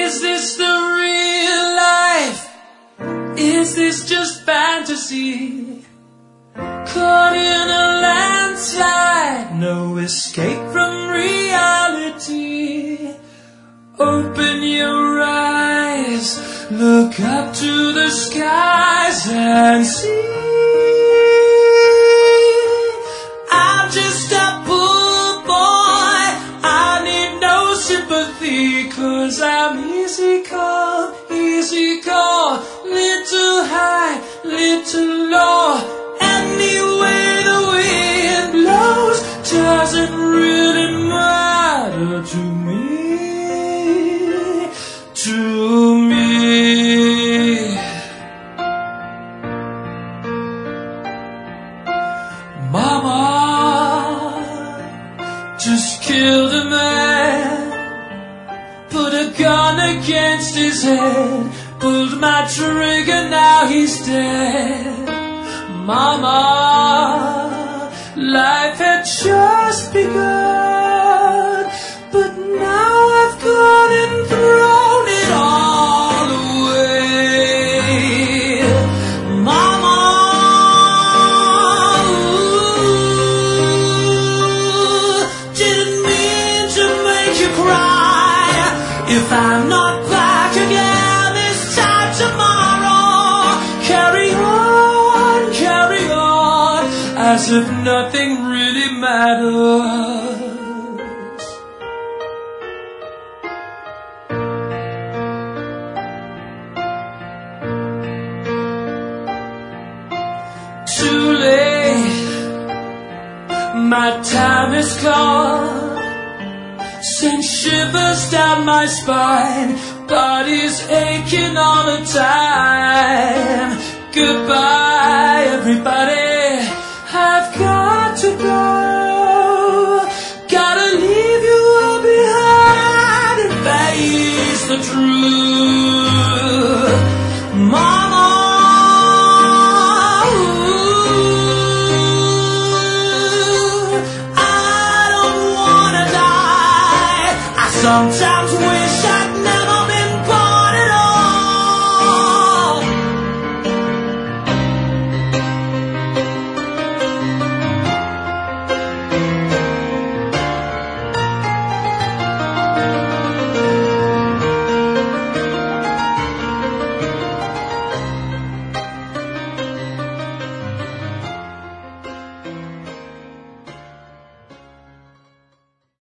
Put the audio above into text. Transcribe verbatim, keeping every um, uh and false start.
Is this the real life? Is this just fantasy? Caught in a landslide, no escape from reality. Open your eyes, look up to the skies and see. I'm just a poor boy, I need no sympathy, 'cause I'm easy come, easy go, little high, little low. Any way the wind blows doesn't really matter to me. To me, Mama just killed a man, put a gun against his head, pulled my trigger, now he's dead. Mama, life had just begun, but now I've gone and thrown it all away. Mama, ooh, didn't mean to make you cry. If I'm not back again this time tomorrow, carry on, carry on, as if nothing really matters. Too late, my time is gone, sends shivers down my spine, body's aching all the time. Goodbye, everybody, I've got to go. Gotta leave you all behind and face the truth. Mama, ooh, I don't wanna die. I sometimes wish I'd never